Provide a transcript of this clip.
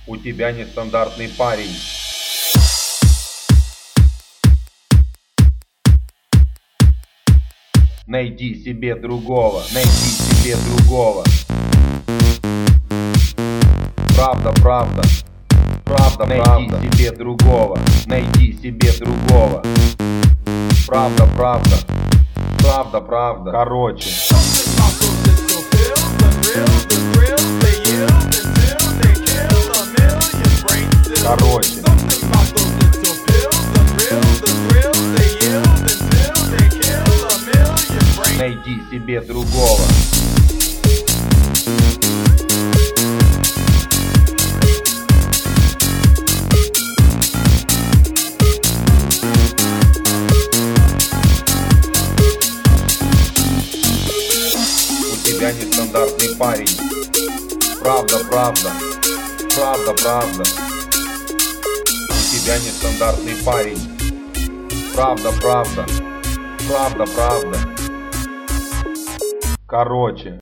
У тебя нестандартный парень. Найди себе другого, найди себе другого. Правда, правда, правда, найди себе другого, найди себе другого. Правда, правда, правда, правда, короче. Короче. Найди себе другого. У тебя нестандартный парень. Правда, правда, правда, правда. У тебя нестандартный парень. Правда, правда, правда, правда. Короче.